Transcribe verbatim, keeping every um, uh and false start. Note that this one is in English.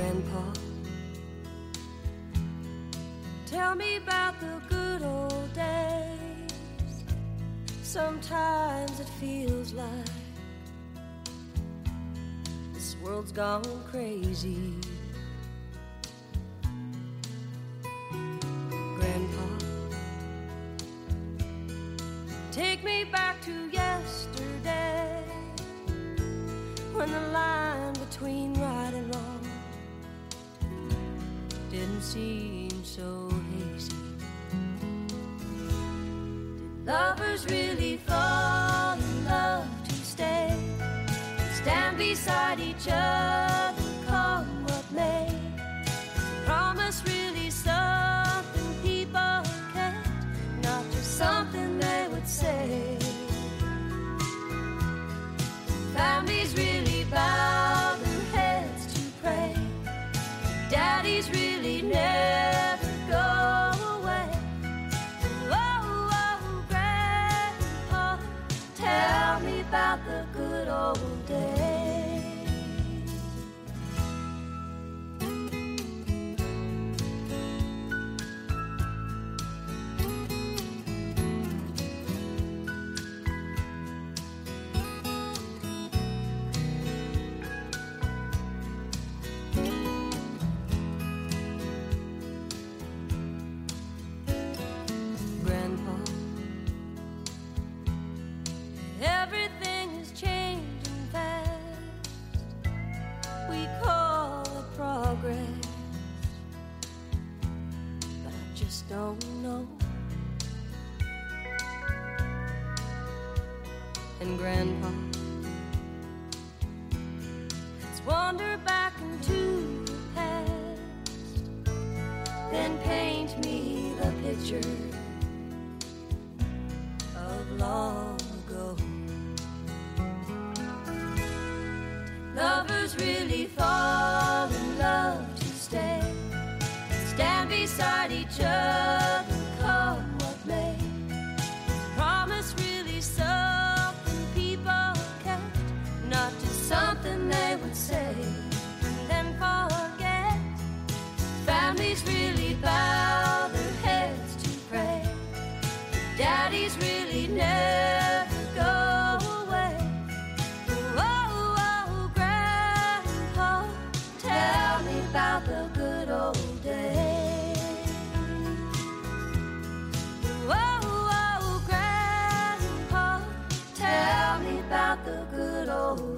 Grandpa, tell me about the good old days. Sometimes it feels like this world's gone crazy. Grandpa, take me back to yesterday, when the line between right and wrong didn't seem so hazy. Did lovers really fall in love to stay, stand beside each other, come what may? Promise really something people can't, not just something they would say. Families really bow their heads to pray. Daddies really never go away. Oh, oh, Grandpa, tell me about the good old days. Everything is changing fast. We call it progress, but I just don't know. And Grandpa, let's wander back into the past, then paint me the picture of long ago. Lovers really fall in love to stay, stand beside each other, come what may. Promise really something people can't, not just something they would say and then forget. Families really bow their heads to pray. Daddies really never go away. Tell me about the good old days. Oh, oh, Grandpa, tell me about the good old days.